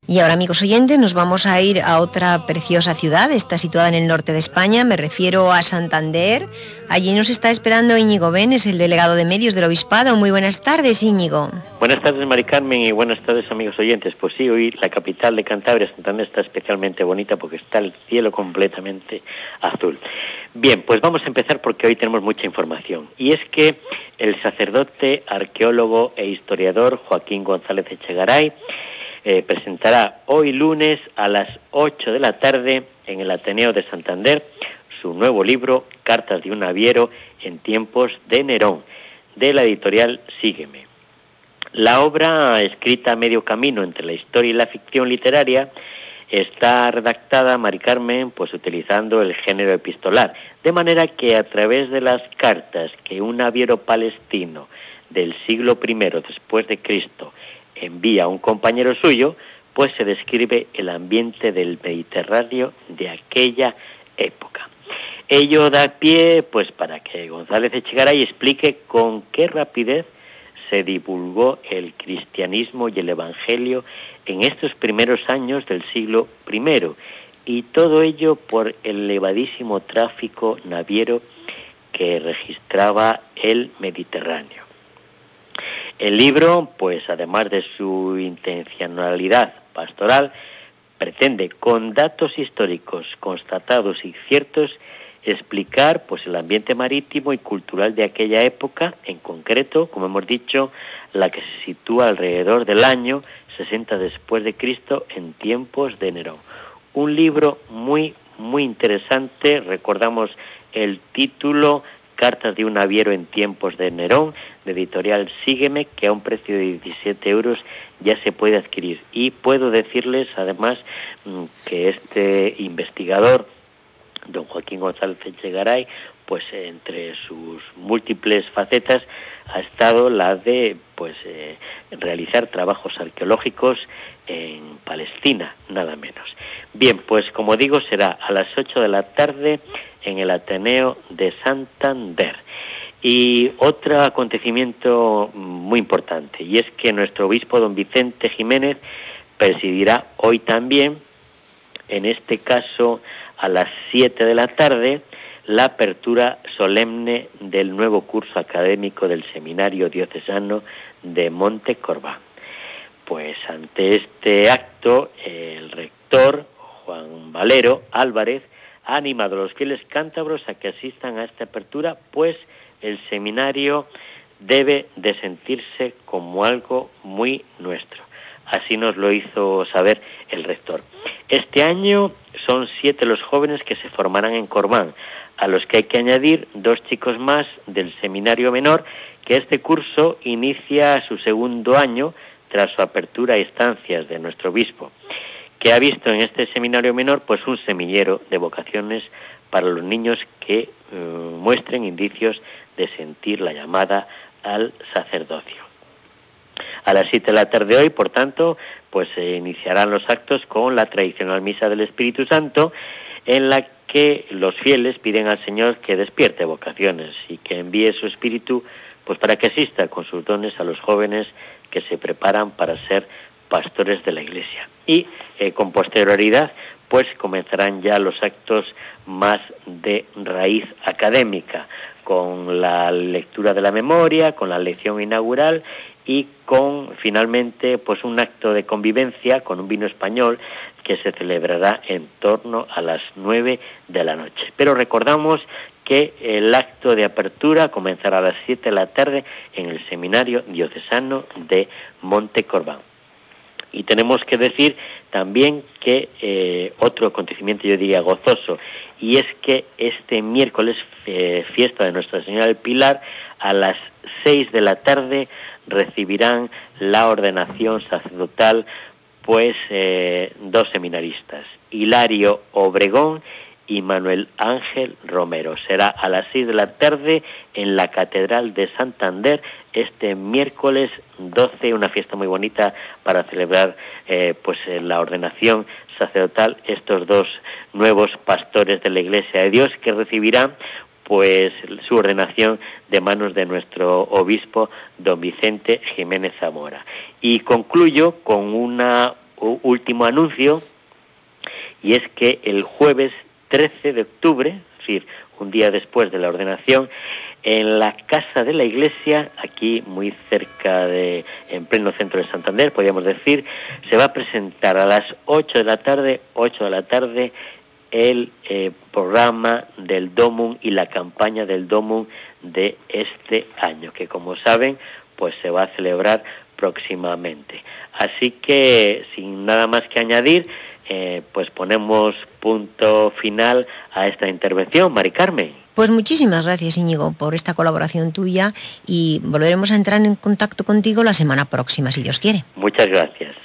Y ahora, amigos oyentes, nos vamos a ir a otra preciosa ciudad. Está situada en el norte de España, me refiero a Santander. Allí nos está esperando Íñigo Benes, el delegado de medios del Obispado. Muy buenas tardes, Íñigo. Buenas tardes, Mari Carmen, y buenas tardes, amigos oyentes. Pues sí, hoy la capital de Cantabria, Santander, está especialmente bonita porque está el cielo completamente azul. Bien, pues vamos a empezar porque hoy tenemos mucha información. Y es que el sacerdote, arqueólogo e historiador Joaquín González Echegaray presentará hoy lunes a las 8 de la tarde en el Ateneo de Santander su nuevo libro, Cartas de un naviero en tiempos de Nerón, de la editorial Sígueme. La obra, escrita a medio camino entre la historia y la ficción literaria, está redactada, Mari Carmen, pues utilizando el género epistolar, de manera que a través de las cartas que un naviero palestino del siglo I después de Cristo envía a un compañero suyo, pues se describe el ambiente del Mediterráneo de aquella época. Ello da pie, pues, para que González Echegaray explique con qué rapidez se divulgó el cristianismo y el evangelio en estos primeros años del siglo I, y todo ello por el elevadísimo tráfico naviero que registraba el Mediterráneo. El libro, pues además de su intencionalidad pastoral, pretende con datos históricos constatados y ciertos explicar pues el ambiente marítimo y cultural de aquella época, en concreto, como hemos dicho, la que se sitúa alrededor del año 60 después de Cristo, en tiempos de Nerón. Un libro muy interesante. Recordamos el título, Cartas de un naviero en tiempos de Nerón, de editorial Sígueme, que a un precio de 17 euros ya se puede adquirir. Y puedo decirles además que este investigador, don Joaquín González Echegaray, pues entre sus múltiples facetas ha estado la de realizar trabajos arqueológicos en Palestina, nada menos. Bien, pues como digo, será a las 8 de la tarde en el Ateneo de Santander. Y otro acontecimiento muy importante, y es que nuestro obispo don Vicente Jiménez presidirá hoy también, en este caso a las 7 de la tarde, la apertura solemne del nuevo curso académico del Seminario Diocesano de Monte Corbán. Pues ante este acto, el rector, Juan Valero Álvarez, ha animado a los fieles cántabros a que asistan a esta apertura, pues el seminario debe de sentirse como algo muy nuestro. Así nos lo hizo saber el rector. Este año son 7 los jóvenes que se formarán en Corbán, a los que hay que añadir 2 chicos más del seminario menor, que este curso inicia su segundo año tras su apertura a instancias de nuestro obispo, que ha visto en este seminario menor pues un semillero de vocaciones para los niños que muestren indicios de sentir la llamada al sacerdocio. A las 7 de la tarde hoy, por tanto, pues se iniciarán los actos con la tradicional misa del Espíritu Santo, en la que los fieles piden al Señor que despierte vocaciones y que envíe su Espíritu pues para que asista con sus dones a los jóvenes que se preparan para ser pastores de la Iglesia. Y con posterioridad pues comenzarán ya los actos más de raíz académica, con la lectura de la memoria, con la lección inaugural y con finalmente pues un acto de convivencia con un vino español que se celebrará en torno a las 9 de la noche. Pero recordamos que el acto de apertura comenzará a las 7 de la tarde en el Seminario Diocesano de Monte Corbán. Y tenemos que decir también que otro acontecimiento, yo diría gozoso, y es que este miércoles, fiesta de Nuestra Señora del Pilar, a las 6 de la tarde recibirán la ordenación sacerdotal pues 2 seminaristas, Hilario Obregón y Manuel Ángel Romero. Será a las 6 de la tarde en la Catedral de Santander este miércoles 12, una fiesta muy bonita para celebrar la ordenación sacerdotal, estos 2 nuevos pastores de la Iglesia de Dios que recibirán pues su ordenación de manos de nuestro obispo don Vicente Jiménez Zamora. Y concluyo con una último anuncio, y es que el jueves 13 de octubre, es decir, un día después de la ordenación, en la Casa de la Iglesia, aquí muy cerca en pleno centro de Santander, podríamos decir, se va a presentar a las 8 de la tarde, el programa del Domum y la campaña del Domum de este año, que como saben, pues se va a celebrar próximamente. Así que, sin nada más que añadir, pues ponemos punto final a esta intervención, Mari Carmen. Pues muchísimas gracias, Íñigo, por esta colaboración tuya, y volveremos a entrar en contacto contigo la semana próxima, si Dios quiere. Muchas gracias.